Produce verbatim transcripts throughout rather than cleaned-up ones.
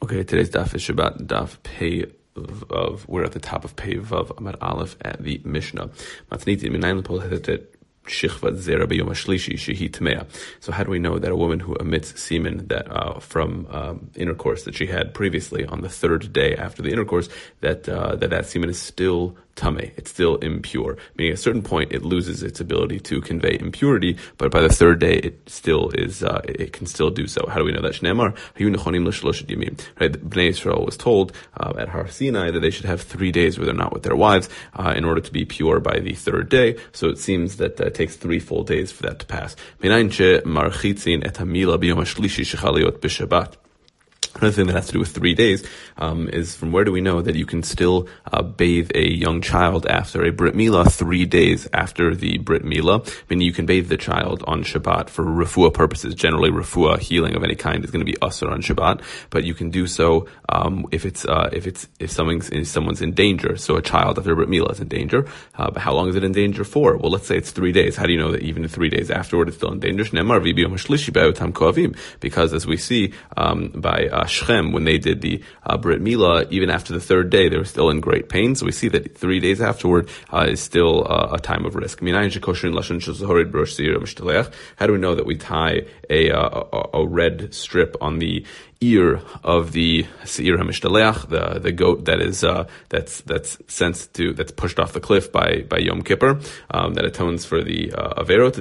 Okay, today's daf is Shabbat daf pei of, we're at the top of pei vav amad aleph at the Mishnah. Matniti minayin l'pol shichvat zera b'yom hashlishi shehi tmea. So how do we know that a woman who emits semen that uh, from um, intercourse that she had previously on the third day after the intercourse, that uh, that that semen is still tameh, it's still impure? Meaning at a certain point it loses its ability to convey impurity, but by the third day it still is, uh, it can still do so. How do we know that? Shneimar, hayu nechonim l'shlosh yamim. Right, Bnei Yisrael was told uh, at Har Sinai that they should have three days where they're not with their wives uh, in order to be pure by the third day. So it seems that uh, it takes three full days for that to pass. Minayin she marchitzin et hamila b'yom hashlishi shechal liot b'Shabbat. Another thing that has to do with three days um, is from where do we know that you can still uh, bathe a young child after a Brit Milah three days after the Brit Milah? Meaning you can bathe the child on Shabbat for refuah purposes. Generally, refuah, healing of any kind, is going to be usher on Shabbat, but you can do so um, if it's uh, if it's if someone's if someone's in danger. So a child after Brit Milah is in danger. Uh, but how long is it in danger for? Well, let's say it's three days. How do you know that even three days afterward it's still in danger? Because as we see um, by uh, Shechem, when they did the uh, Brit Milah, even after the third day, they were still in great pain. So we see that three days afterward uh, is still uh, a time of risk. How do we know that we tie a, uh, a, a red strip on the ear of the Seir HaMishtaleach, the the goat that is uh, that's that's sent to that's pushed off the cliff by by Yom Kippur, um, that atones for the uh, averot.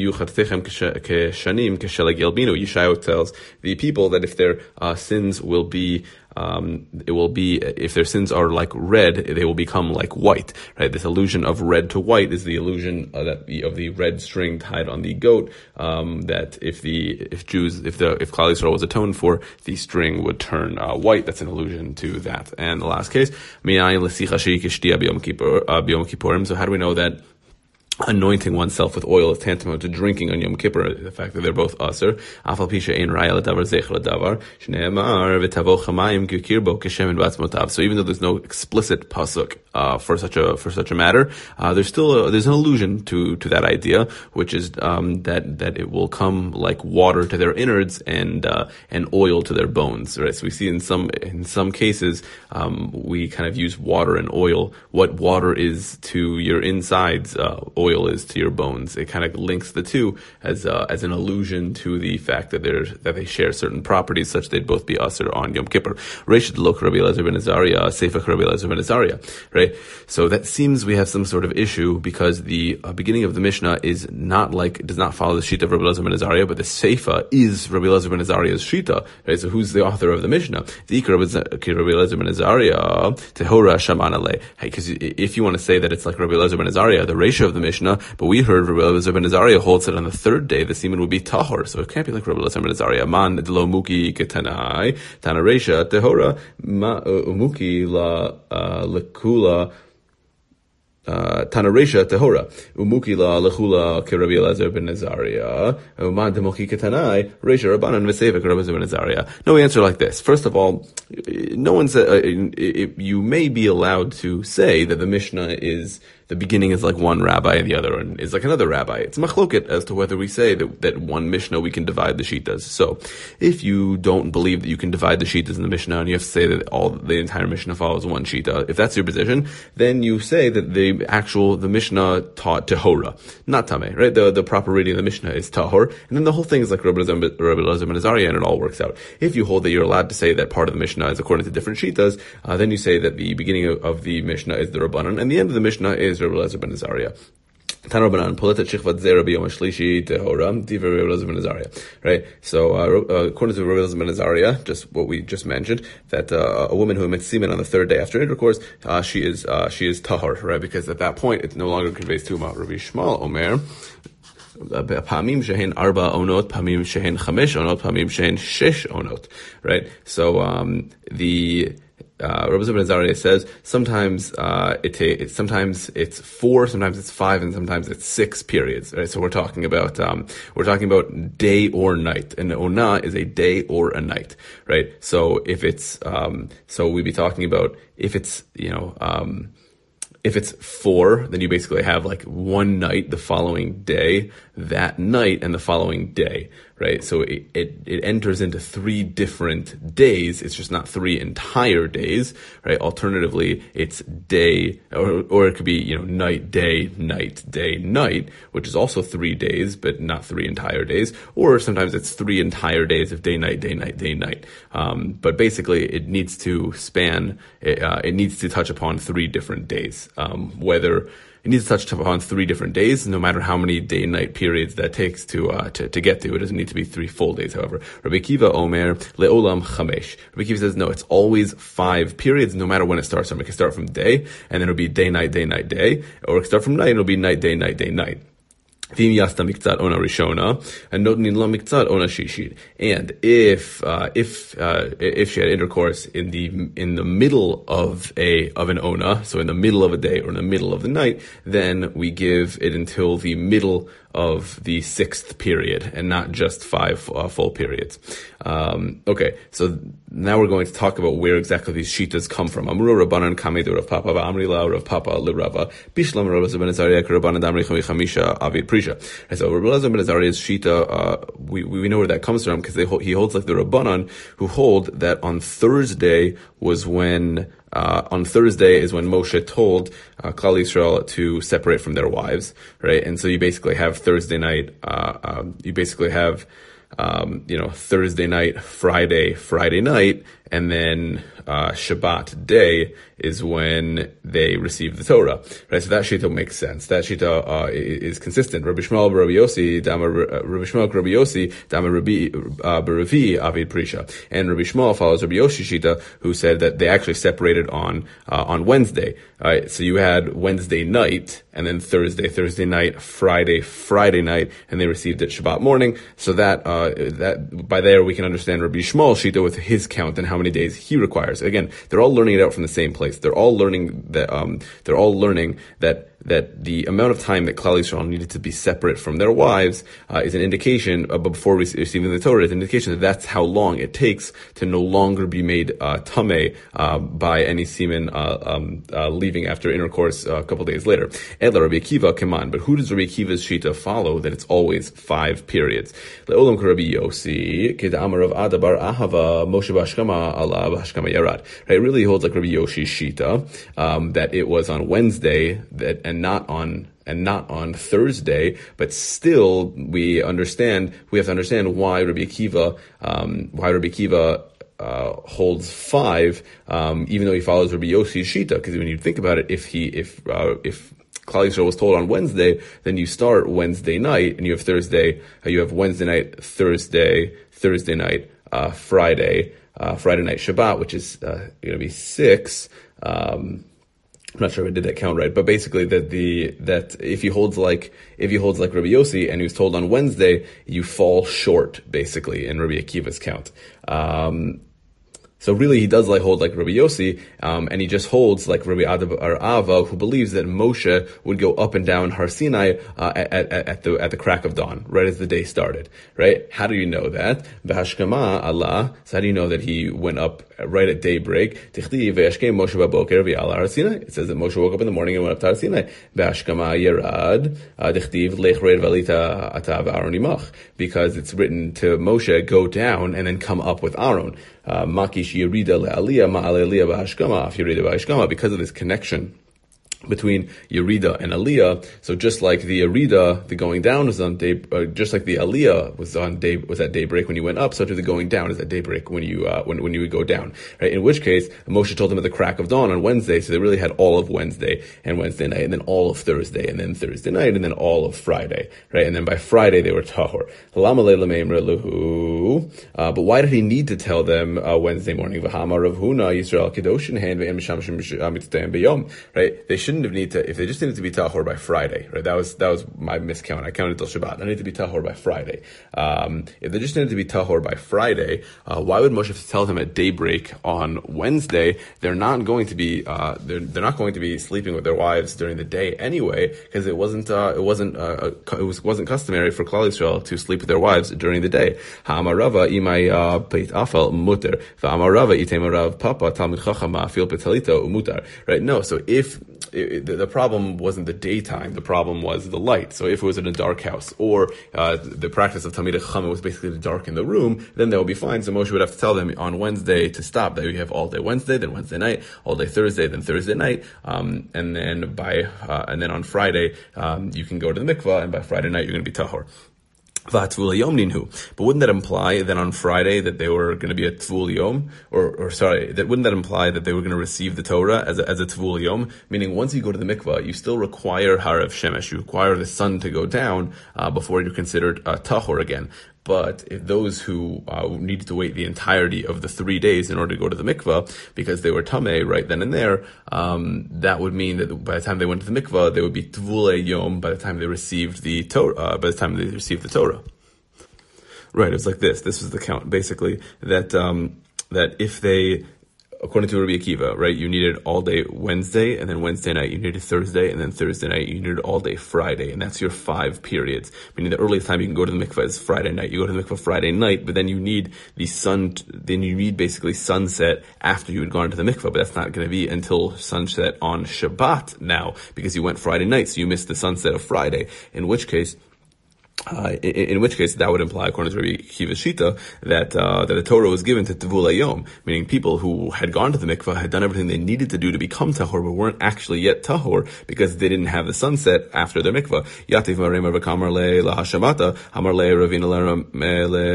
Yeshayahu tells the people that if their uh, sins will be Um, it will be, if their sins are like red, they will become like white, right? This illusion of red to white is the illusion of, that the, of the red string tied on the goat, um, that if the, if Jews, if the, if Klal Yisrael was atoned for, the string would turn, uh, white. That's an allusion to that. And the last case, so how do we know that anointing oneself with oil is tantamount to drinking on Yom Kippur? The fact that they're both aser. So even though there's no explicit pasuk uh, for such a for such a matter, uh, there's still a, there's an allusion to to that idea, which is um, that that it will come like water to their innards and uh, and oil to their bones. Right. So we see in some in some cases um, we kind of use water and oil. What water is to your insides, Uh, oil is to your bones. It kind of links the two as uh, as an allusion to the fact that they're that they share certain properties, such they'd both be aser on Yom Kippur. Reshit lok Rabbi Elazar ben Azariah, Seifach Rabbi Elazar ben Azariah. Right. So that seems we have some sort of issue because the uh, beginning of the Mishnah is not like does not follow the shita of Rabbi Elazar ben Azariah, but the Seifa is Rabbi Elazar ben Azariah's shita. Right. So who's the author of the Mishnah? The Ikar Rabbi Elazar ben Azariah tehora shaman alei. Hey, because if you want to say that it's like Rabbi Elazar ben Azariah, the ratio of the Mishnah, but we heard Rabbi Elazar ben Azariah holds that on the third day the semen would be tahor, so it can't be like Rabbi Elazar ben Azariah. Man delo muki ketanai tana reisha tehora muki la lekula Tana Reisha tehora umuki la lechula ke Rabbi Elazar ben Azariah uman demoki ketanai Reisha Rabbanan v'sevek Rabbi Elazar ben Azariah. No, we answer like this. First of all, no one said uh, you may be allowed to say that the Mishnah is the beginning is like one rabbi and the other is like another rabbi. It's machloket as to whether we say that, that one Mishnah we can divide the shitas. So if you don't believe that you can divide the shitas in the Mishnah and you have to say that all the entire Mishnah follows one shita, if that's your position, then you say that the actual, the Mishnah taught tehora, not tameh, right? The, the proper reading of the Mishnah is tahor, and then the whole thing is like Rabbi Elazar ben Azariah, and it all works out. If you hold that you're allowed to say that part of the Mishnah is according to different shitas, uh, then you say that the beginning of, of the Mishnah is the Rabbanan, and the end of the Mishnah is Rabbi Elazar ben Azariah. Tanobanan, Poletet Shichvat Zera B'Yom HaShlishi Tehora, Divrei Rabbi Elazar ben Azariah. Right? So, uh, according to Rabbi Elazar ben Azariah, just what we just mentioned, that, uh, a woman who emits semen on the third day after intercourse, uh, she is, uh, she is tahor, right? Because at that point, it no longer conveys tuma. Rabbi Shmuel Omer, Pamim shehen arba onot, pamim shehen chamesh onot, pamim shehen shesh onot. Right? So, um, the, Uh, Rabbi ben Azariah says sometimes uh, it, it sometimes it's four, sometimes it's five, and sometimes it's six periods. Right, so we're talking about um, we're talking about day or night, and ona is a day or a night. Right, so if it's um, so we'd be talking about if it's you know. Um, If it's four, then you basically have like one night the following day, that night, and the following day, right? So it, it, it enters into three different days. It's just not three entire days, right? Alternatively, it's day, or, or it could be, you know, night, day, night, day, night, which is also three days, but not three entire days. Or sometimes it's three entire days of day, night, day, night, day, night. Um, but basically, it needs to span, uh, it needs to touch upon three different days, um, whether it needs to touch upon three different days, no matter how many day and night periods that takes to, uh, to, to get to. It doesn't need to be three full days, however. Rabbi Akiva Omer, Le'olam Chamesh. Rabbi Akiva says, no, it's always five periods, no matter when it starts from. It can start from day, and then it'll be day, night, day, night, day. Or it can start from night, and it'll be night, day, night, day, night. And if uh, if uh, if she had intercourse in the in the middle of a of an ona, so in the middle of a day or in the middle of the night, then we give it until the middle of the sixth period and not just five uh, full periods. Um, okay, so now we're going to talk about where exactly these shitas come from. Amru Rabbanan Kamedu Rav Papa Amri La Rav Papa Lirava Bishlam Rav Ben Azariah Rabbanan Damri Chamisha Avid Prisha. And so Rav Ben Azariah's shita, uh, we we know where that comes from because they he holds like the Rabbanan who hold that on Thursday was when. Uh, on Thursday is when Moshe told uh, Klal Yisrael to separate from their wives, right? And so you basically have Thursday night, uh, um, you basically have, um, you know, Thursday night, Friday, Friday night, and then uh, Shabbat day is when they receive the Torah, right? So that shita makes sense. That shita uh, is consistent. Rabbi Shmuel Rabbi Yossi, Dama Rabbi Shmuel Rabbi Yossi, Dama Rabbi Baravi Avid Prisha, and Rabbi Shmuel follows Rabbi Yossi shita, who said that they actually separated on uh, on Wednesday. All right, so you had Wednesday night, and then Thursday, Thursday night, Friday, Friday night, and they received it Shabbat morning. So that uh, that by there we can understand Rabbi Shmuel shita with his count and how many days he requires. Again, they're all learning it out from the same place. They're all learning that um, they're all learning that that the amount of time that Klal Yisrael needed to be separate from their wives uh, is an indication, uh, before receiving the Torah, is an indication that that's how long it takes to no longer be made uh, tameh uh, by any semen uh, um, uh, leaving after intercourse uh, a couple days later. Ela Rabbi Akiva Keman, but who does Rabbi Akiva's shita follow that it's always five periods? Le'olam Rabbi Yossi Kedamar of Adabar Ahava Moshe Bashkama Allah Bashkama Yarad. Right, it really holds like Rabbi Yoshi's shita um, that it was on Wednesday that. And not on and not on Thursday, but still we understand we have to understand why Rabbi Akiva um, why Rabbi Akiva uh, holds five, um, even though he follows Rabbi Yossi's shita. Because when you think about it, if he if uh, if Klal Yisrael was told on Wednesday, then you start Wednesday night and you have Thursday, uh, you have Wednesday night, Thursday, Thursday night, uh, Friday, uh, Friday night Shabbat, which is uh, going to be six. Um, I'm not sure if I did that count right, but basically that the that if he holds like if he holds like Rabbi Yossi and he was told on Wednesday, you fall short basically in Rabbi Akiva's count. Um, So really, he does like hold like Rabbi Yossi, um, and he just holds like Rabbi Adabar Ava, who believes that Moshe would go up and down Har Sinai uh, at, at, at the at the crack of dawn, right as the day started. Right? How do you know that? B'hashkama Allah. So how do you know that he went up right at daybreak? Tichti ve'ashkem Moshe b'boker v'yala Har Sinai. It says that Moshe woke up in the morning and went up to Har Sinai. B'hashkama yerad tichtiv lech red valita ata v'Aaron imach, because it's written to Moshe, go down and then come up with Aaron. Uh, Makish Yerida le'aliyah ma'aliyah b'hashkama, if Yerida b'hashkama, because of this connection between Yerida and Aliyah. So just like the Yerida, the going down was on day, uh, just like the Aliyah was on day, was at daybreak when you went up, so too the going down is at daybreak when you, uh, when, when you would go down, right? In which case, Moshe told them at the crack of dawn on Wednesday, so they really had all of Wednesday and Wednesday night, and then all of Thursday, and then Thursday night, and then all of Friday, right? And then by Friday they were tahor. Uh, but why did he need to tell them, uh, Wednesday morning? Right? They should Shouldn't have need to, if they just needed to be tahor by Friday, right? That was, that was my miscount. I counted till Shabbat. I need to be tahor by Friday. Um, if they just needed to be tahor by Friday, uh, why would Moshe have to tell them at daybreak on Wednesday? They're not going to be, uh, they're, they're not going to be sleeping with their wives during the day anyway, because it wasn't, uh, it wasn't, uh, it was, wasn't customary for Klal Yisrael to sleep with their wives during the day. Ha'amarava imay, uh, peit afal muter. Va'amarava itemarav papa talmid chachama fil petalita umutar. Right? No, so if, it, the, the problem wasn't the daytime, the problem was the light. So if it was in a dark house, or uh, the practice of Talmidei Chacham was basically to darken the room, then that would be fine. So Moshe would have to tell them on Wednesday to stop. That we have all day Wednesday, then Wednesday night, all day Thursday, then Thursday night, um, and then by uh, and then on Friday um, you can go to the mikvah, and by Friday night you're going to be tahor. But wouldn't that imply that on Friday that they were going to be a Tvul Yom? Or, or sorry, that wouldn't that imply that they were going to receive the Torah as a, as a Tvul Yom? Meaning once you go to the mikvah, you still require Harav Shemesh. You require the sun to go down uh, before you're considered uh, Tahor again. But if those who uh, needed to wait the entirety of the three days in order to go to the mikvah because they were tamei right then and there, um, that would mean that by the time they went to the mikvah, they would be tvulei yom by the time they received the Torah. Uh, by the time they received the Torah, right? It's like this. This was the count, basically. That um, that if they, according to Rabbi Akiva, right, you needed all day Wednesday, and then Wednesday night you needed Thursday, and then Thursday night you needed all day Friday, and that's your five periods. Meaning the earliest time you can go to the mikvah is Friday night. You go to the mikvah Friday night, but then you need the sun, then you need basically sunset after you had gone to the mikvah, but that's not going to be until sunset on Shabbat now, because you went Friday night, so you missed the sunset of Friday, in which case, Uh, in, in which case, that would imply, according to Rabbi Akiva Shita, that uh, that the Torah was given to Tevul Yom, meaning people who had gone to the mikvah had done everything they needed to do to become tahor, but weren't actually yet tahor because they didn't have the sunset after their mikvah. Yativ Maremar v'Kamar le lahashamata Amar le Ravina le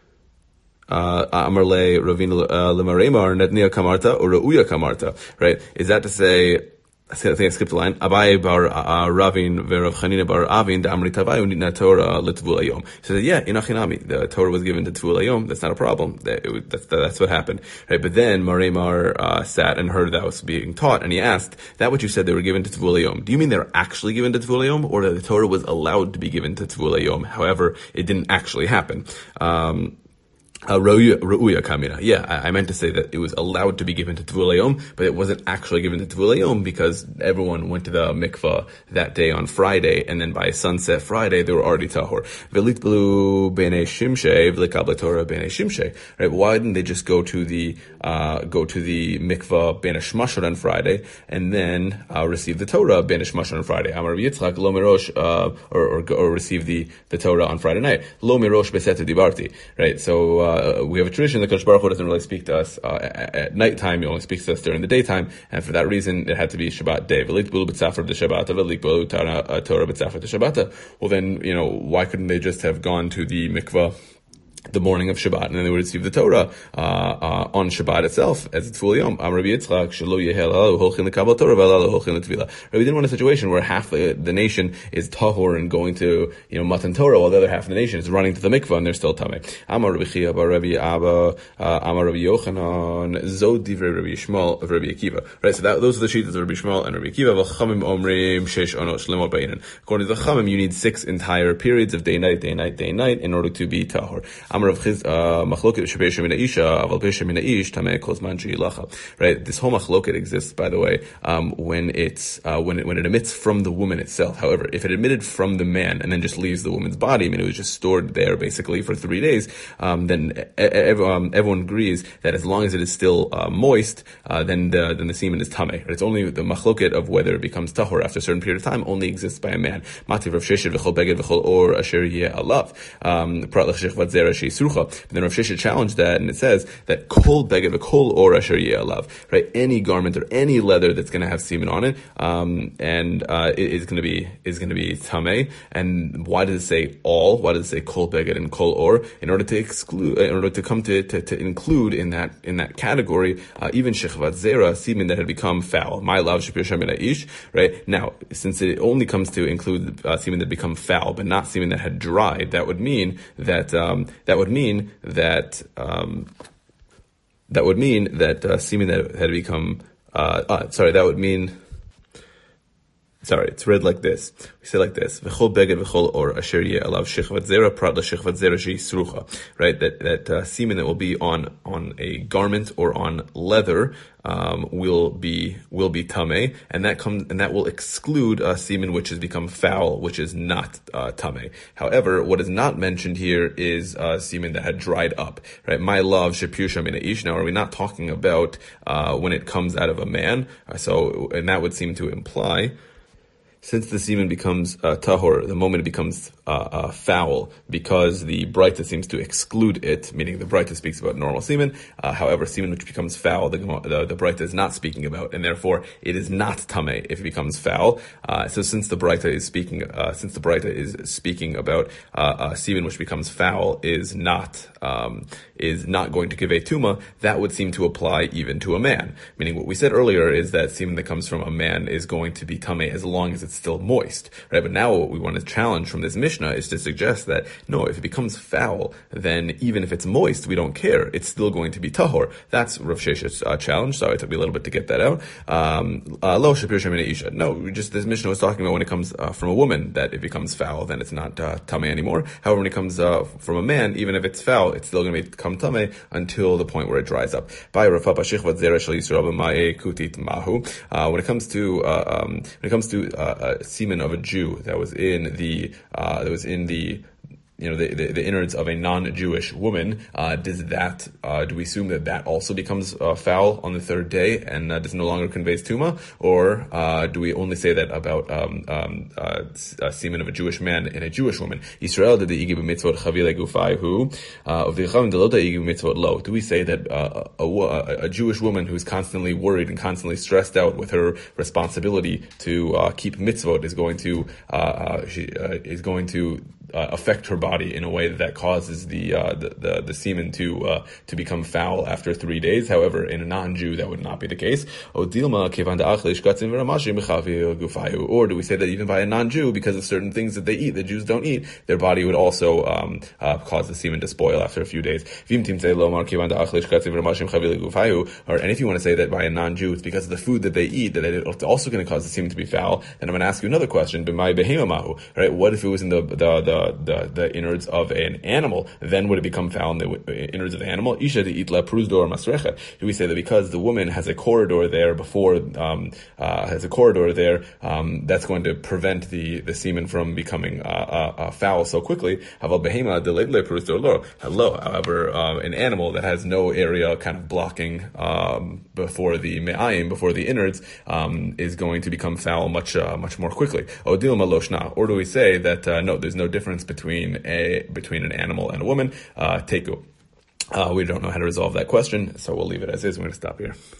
Amar le Ravina lemaremar netnia kamarta or reuya kamarta. Right? Is that to say? I think I skipped a line. Abaye bar uh, Ravin v'Rav Chanina bar Avin da'amri tavayu nitna Torah l'Tvul Hayom. He said, yeah, inachinami. The Torah was given to Tvul Hayom. That's not a problem. That, it, that's, that's what happened. Right? But then Maremar uh, sat and heard that was being taught, and he asked, that what you said they were given to Tvul Hayom, do you mean they're actually given to Tvul Hayom, or that the Torah was allowed to be given to Tvul Hayom? However, it didn't actually happen. Um, Uh, Reuya Kamina. Yeah, I, I meant to say that it was allowed to be given to Tvul Hayom, but it wasn't actually given to Tvul Hayom because everyone went to the mikvah that day on Friday, and then by sunset Friday, they were already tahor. V'litbelu b'nei shimshei v'likabla Torah b'nei shimshei. Right? Why didn't they just go to the uh, go to the mikvah b'nei shmashon on Friday and then uh, receive the Torah b'nei shmashon on Friday? Amar Yitzchak lo mirosh uh, or, or or receive the the Torah on Friday night. Lo mirosh besetu dibarti. Right? So. Uh, Uh, we have a tradition that Kodesh Baruch Hu doesn't really speak to us uh, at, at nighttime. He only speaks to us during the daytime, and for that reason, it had to be Shabbat day. Well, then, you know, why couldn't they just have gone to the mikvah the morning of Shabbat, and then they would receive the Torah uh, uh, on Shabbat itself as a Tvul Yom? Am Rabbi Yitzchak shelo yehel halalu holchin lekabel Torah v'halalu holchin letvila. We didn't want a situation where half the, the nation is tahor and going to, you know, Matan Torah, while the other half of the nation is running to the mikvah and they're still tamei. Amar Rabbi Chia bar Rabbi Abba, uh, Amar Rabbi Yochanan, Zod divrei Rabbi Yishmael of Rabbi Akiva. Right, so that, those are the sheets of Rabbi Yishmael and Rabbi Akiva. V'chamim omrim shesh onot shlemot b'inen. According to the Chamim, you need six entire periods of day night, day night, day night in order to be tahor. Right, this whole machloket exists, by the way, um, when it's uh, when it when it emits from the woman itself. However, if it emitted from the man and then just leaves the woman's body, I mean, it was just stored there basically for three days, um, then ev- um, everyone agrees that as long as it is still uh, moist, uh, then the then the semen is tamei. It's only the machloket of whether it becomes tahor after a certain period of time only exists by a man. Mativ Rav Sheshet v'chol beged v'chol or asher yeh alav. Prat l'chshechvat zera sheisrucha. But then Rav Sheshet challenged that, and it says that kol beged v'kol or asher yeh alav. Right, any garment or any leather that's going to have semen on it, um, and uh, is going to be is going to be tamei. And why does it say all? Why does it say kol beged and kol or? In order to exclude, in order to come to to, to include in that in that category uh, even shechvat zera, semen that had become foul. My lav shepir min ish. Right now, since it only comes to include uh, semen that become foul, but not semen that had dried, that would mean that um, that would mean that um, that would mean that uh, semen that had become uh, uh, sorry, that would mean Sorry, it's read like this. We say like this: "V'chol beged v'chol or asher yeh alav shechvat zera prat lashechvat zera sheisrucha." Right, that that uh, semen that will be on on a garment or on leather um, will be will be tameh, and that comes and that will exclude uh, semen which has become foul, which is not uh, tameh. However, what is not mentioned here is uh, semen that had dried up. Right, my love shepusha min ish. Now, are we not talking about uh, when it comes out of a man? Uh, so, and that would seem to imply, since the semen becomes uh, tahor, the moment it becomes uh, uh, foul, because the Braita seems to exclude it, meaning the Braita speaks about normal semen. Uh, however, semen which becomes foul, the, the, the Braita is not speaking about, and therefore it is not tameh if it becomes foul. Uh, so since the Braita is speaking, uh, since the Braita is speaking about uh, uh, semen which becomes foul is not um, is not going to give a tuma, that would seem to apply even to a man. Meaning, what we said earlier is that semen that comes from a man is going to be tameh as long as it's still moist, right? But now what we want to challenge from this Mishnah is to suggest that no, if it becomes foul, then even if it's moist, we don't care. It's still going to be tahor. That's Rav Sheshet's uh, challenge. Sorry, it took me a little bit to get that out. Um, lo shapir shemina isha. No, we just this Mishnah was talking about when it comes uh, from a woman, that if it becomes foul, then it's not uh, tameh anymore. However, when it comes uh, from a man, even if it's foul, it's still going to become tameh until the point where it dries up. Uh, when it comes to uh, um, when it comes to uh, uh, semen of a Jew that was in the uh, that was in the you know, the, the, the innards of a non-Jewish woman, uh, does that, uh, do we assume that that also becomes uh, foul on the third day and uh, does no longer conveys tuma? Or uh, do we only say that about um, um, uh, uh, semen of a Jewish man and a Jewish woman? Israel did the igibu mitzvot chavile gufayhu of the chavim delota igibu mitzvot lo. Do we say that uh, a, a, a Jewish woman who's constantly worried and constantly stressed out with her responsibility to uh, keep mitzvot is going to uh, uh, she uh, is going to Uh, affect her body in a way that, that causes the, uh, the the the semen to uh, to become foul after three days. However, in a non-Jew, that would not be the case. Or do we say that even by a non-Jew, because of certain things that they eat, the Jews don't eat, their body would also um, uh, cause the semen to spoil after a few days? Or and if you want to say that by a non-Jew, it's because of the food that they eat, that it's also going to cause the semen to be foul, then I'm going to ask you another question. Right? What if it was in the the, the The, the innards of an animal, then would it become foul in the innards of the animal? Isha de itla prusdor masrecha. Do we say that because the woman has a corridor there before, um, uh, has a corridor there, um, that's going to prevent the, the semen from becoming uh, uh, uh, foul so quickly? Haval behema de le prusdor lo. Hello. However, uh, an animal that has no area kind of blocking um, before the me'ayim, before the innards, um, is going to become foul much uh, much more quickly. Odil maloshna. Or do we say that uh, no, there's no difference between a between an animal and a woman? Uh, teku. Uh, we don't know how to resolve that question, so we'll leave it as is. We're going to stop here.